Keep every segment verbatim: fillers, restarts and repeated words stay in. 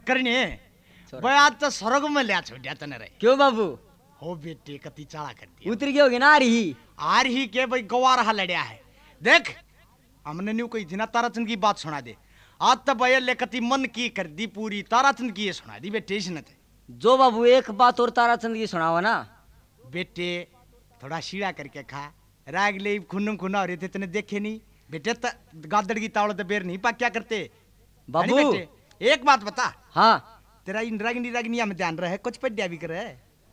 करने भाई आज तो स्वर्ग में लिया छोड़िया तने रे। क्यों बाबू? हो बेटे कति चाला कर दिया। उतर गई होगी ना आ रही आ रही के भाई गवा रहा लड़िया है। देख हमने न्यू कही थी ना ताराचंद की बात सुना दे। आज तो भैया लेकती मन की कर दी पूरी ताराचंद की ये सुना दी बेटे इसने थे। जो बाबू एक बात और ताराचंद की सुनावा ना बेटे थोड़ा शीड़ा करके खा राग ले खुन्नम खुन्ना हो रहे थे तेने देखे नहीं बेटे गादड़ की तावड़ तो बेर नहीं पा क्या करते बाबू। बेटे एक बात बता। हाँ तेरा इन रागनी रागनिया में ध्यान रहे कुछ पढ़िया भी करे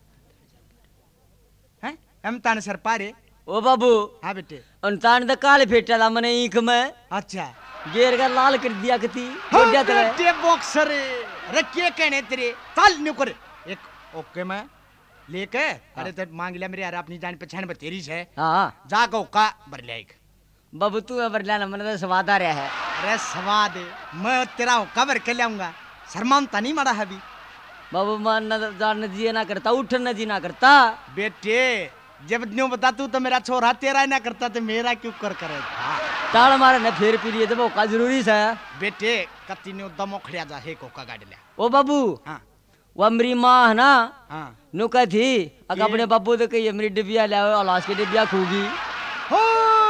हैं हम ताने सर पारे। ओ बाबू। हाँ बेटे उनतान तो काले फेटा ला मने ईख में अच्छा गेर का लाल कर दिया कती हाँ बेटे बॉक्सर अरे क्या कहने तेरे चल न्यू करे एक ओके मैं लेके अरे तो मांग लिया मेरे यार अपनी जान पहचान पर तेरी है। हाँ जा को का भर लिया एक बाबू तू भर लिया ना मन तो स्वाद आ रहा है। अरे स्वाद मैं तेरा हुक्का भर के लाऊंगा शर्मानता नहीं मारा है अभी बाबू मान न जान जी ना करता उठ न जी ना करता बेटे जब न्यू बता तू तो मेरा छोरा तेरा ना करता तो मेरा क्यों कर करे टाल मारे न फिर पी लिए तो का जरूरी है बेटे कति न्यू दमो खड़िया जा हे कोका गाड़ लिया। ओ बाबू हाँ वो मेरी माँ है ना हाँ नु कह थी अगर अपने बाबू तो कही मेरी डिबिया ले आओ लाश की डिबिया खूगी हो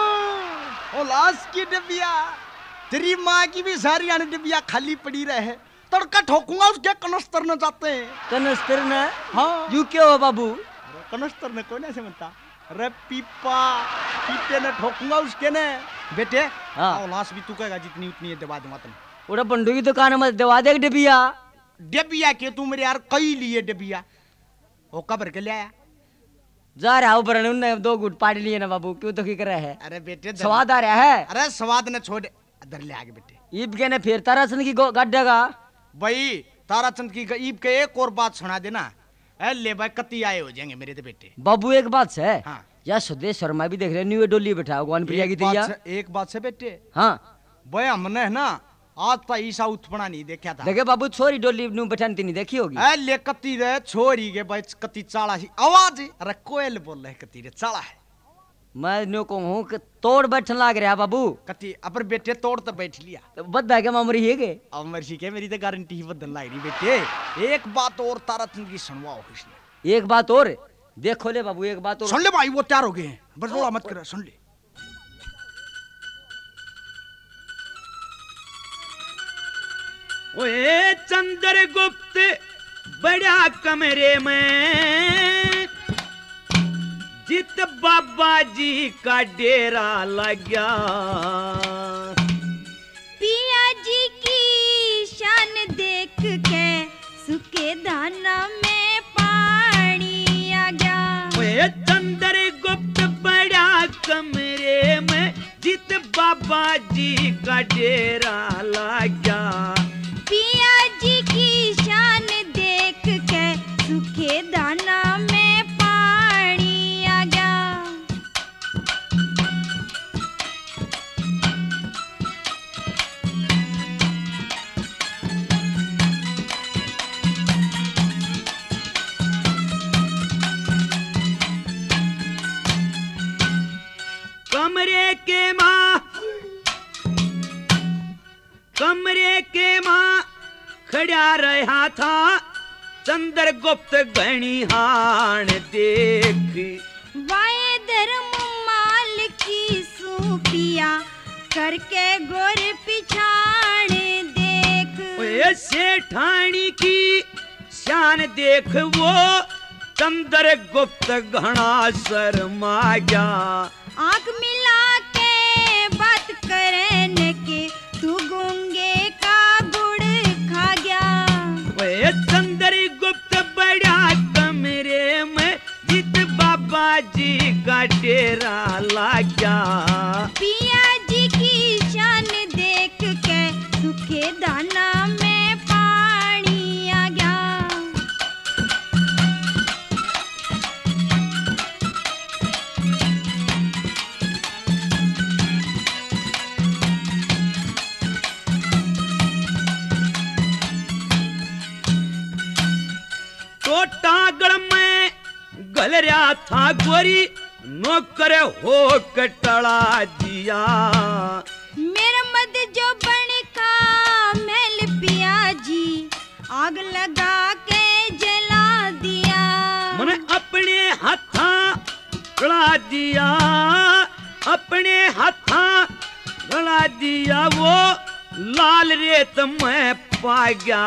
ओ लाश की डिबिया तेरी माँ की भी सारी आने डिबिया खाली पड़ी रहे तड़का ठोकूंगा उसके कनस्तर न जाते हैं कनस्तर न। हाँ यू क्यों हो बाबू? कनस्तर न कौन ऐसे बनता अरे पीपा पीपे ने ठोकूंगा उसके ने बेटे। हाँ लाश भी तू कहेगा जितनी उतनी है दबा दूंगा तुम उड़ा बंडू की दुकान में दवा दे डिबिया डिबिया के तू मेरे यार कई लिए डिबिया वो कबर के ले आया जा रहा ऊपर उन्होंने दो गुट पाड़ लिए ना बाबू क्यों तो की कर रहा है? अरे बेटे स्वाद आ रहा है। अरे स्वाद ने छोड़ इधर ले आगे बेटे ईब के ने फिर ताराचंद की गड्ढेगा भाई ताराचंद की ईब के एक और बात सुना देना ए ले भाई कति आए हो जाएंगे मेरे तो बेटे। बाबू एक बात है हाँ या सुदेश शर्मा भी देख रहे न्यू डोली बैठा भगवान प्रिया की तैया एक बात से बेटे। हाँ भाई हमने है ना आज तो ईसा उत्पना नहीं देखा था। देखे बाबू छोरी डोली नु बैठानी नहीं देखी होगी। ए ले कति रे छोरी के भाई कति चाला ही आवाज अरे कोयल बोल रहे कति रे चाला है मैं न्यू को हूँ कि तोड़ बैठन लाग रहा बाबू कति अपर बेटे तोड़ तो बैठ लिया तो बद भाई के मामरी है के अब मर्जी के मेरी तो गारंटी ही बदल लाग रही बेटे। एक बात और ताराचंद की सुनवाओ इसने एक बात और देखो ले बाबू एक बात और सुन ले भाई वो तैयार हो गए हैं बस रोड़ा मत कर सुन ले। ओए चंद्रगुप्त बड़ा कमरे में जित बाबा जी का डेरा लगा पिया जी की शान देख के सूखे दाना में पानी आ गया। ओए चंद्रगुप्त बड़ा कमरे में जित बाबा जी का डेरा लगा पिया जी की शान देख के सूखे दाना में पानी आ गया। कमरे के माँ कमरे के माँ खड़ा रहा था चंद्रगुप्त घणिहान देख वाये धर्म माल की सूपिया करके गोर पिछाड़ देख। ओए सेठानी की शान देख वो चंद्रगुप्त घना शर्मा गया। आंख मिला के बात करने के तू गूंगे का गुड़ खा गया। ओए चंद्रगुप्त बड़ा कमरे में जित बाबा जी का डेरा लगा पिया जी की शान देख के सूखे दाना में पानी आ गया। टोटागढ़ में गल रहा था गोरी नौकर हो कटड़ा दिया मेरा मद जो बन का महल पिया जी गड़ा दिया अपने हाथा गड़ा दिया वो लाल रेत में पा गया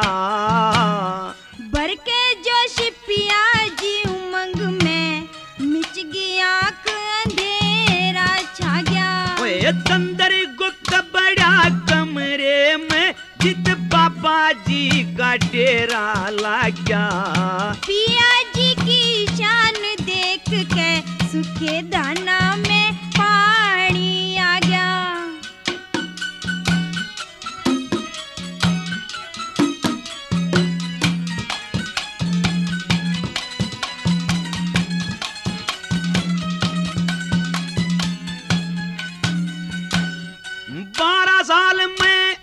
भर के जोश पिया जी उमंग में मिच गया आँख अंधेरा छा गया ओए चंदर गुप्त बड़ा कमरे में जित बाबा जी का डेरा लग गया पिया जी की शान देख के सूखे दाना में पानी आ गया बारह साल में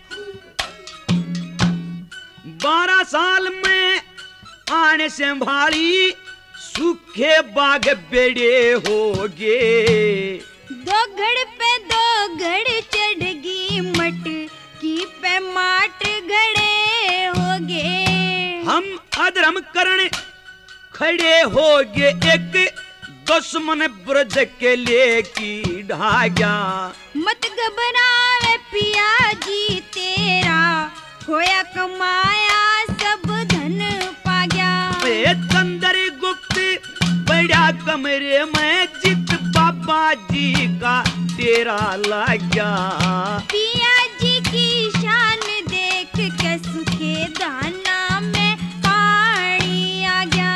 बारह साल में आने संभाली सूखे बाग बेड़े हो गए दो घड़ पे दो घड़ चढ़गी मट की पे माट घड़े हो गए हम अधर्म करण खड़े हो गए एक दुश्मन ब्रज के लेकी ढाग्या मत घबरावे पिया जी तेरा खोया कमाया सब धन पा गया ए चंदर गुप्त बड़ा कमरे में जित बाबा जी का तेरा लग गया पिया जी की शान देख के सूखे दाना में पानी आ गया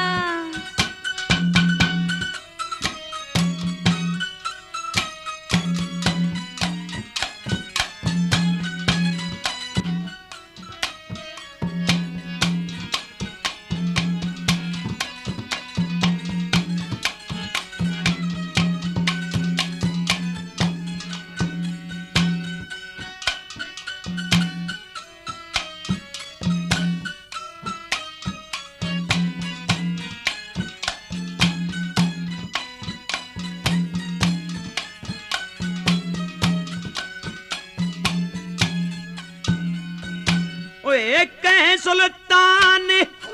ओए कहे सुल्तान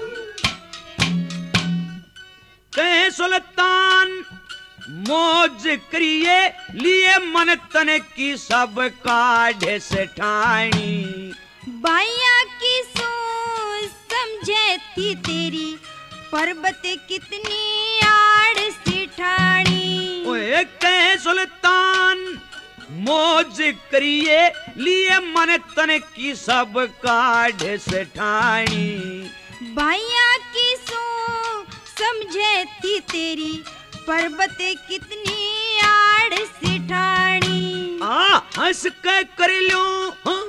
कहे सुल्तान मौज करिए लिए मन तन की सब काढ़े से ठाणी बाइया की सो समझे थी तेरी पर्वत कितनी आड़ सी ठाणी ओए कहे सुल्तान मौज करिए लिए मन तन की सब काढ़े से ठाणी बाइया की सो समझे थी तेरी पर्वत कितनी आड़ सी ठाणी आ हंस के कर लूं हाँ?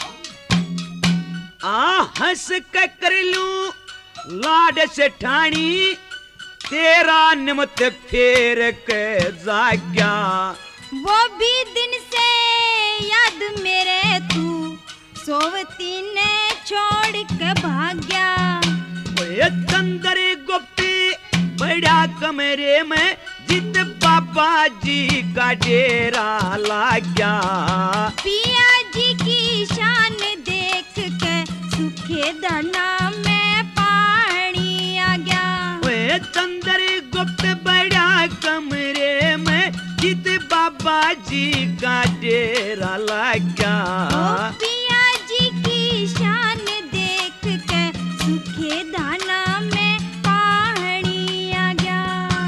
आ हंस के कर लूं लाड से ठाणी तेरा निमत फेर के जाग्या वो भी दिन से याद मेरे तू सोवती ने छोड़ के भाग गया ओए चंदर गुप्त बड़ा कमरे में जित बाबा जी का डेरा लग गया पिया जी की शान देख के सूखे दाना में पानी आ गया ओए चंदर गुप्त बड़ा कमरे में जित बाबा जी का डेरा लग गया ओ पिया जी की शान देख के सूखे दाना में पानी आ गया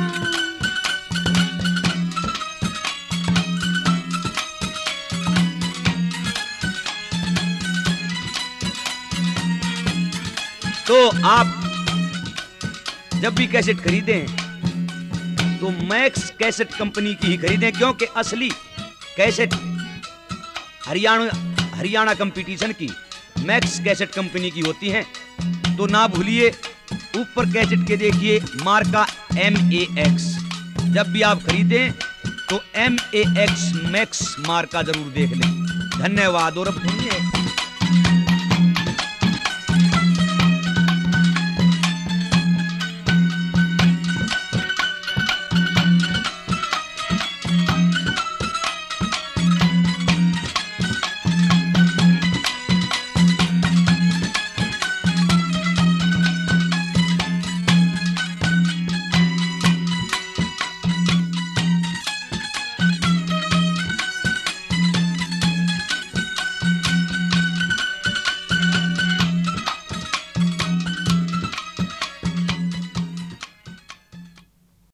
तो आप जब भी कैसेट खरीदें तो मैक्स कैसेट कंपनी की ही खरीदें क्योंकि असली कैसेट हरियाणा हरियाणा कंपटीशन की मैक्स कैसेट कंपनी की होती हैं। तो ना भूलिए ऊपर कैसेट के देखिए मार्का एम ए एक्स। जब भी आप खरीदें तो एम ए एक्स मैक्स मार्का जरूर देख लें। धन्यवाद और अब सुनिए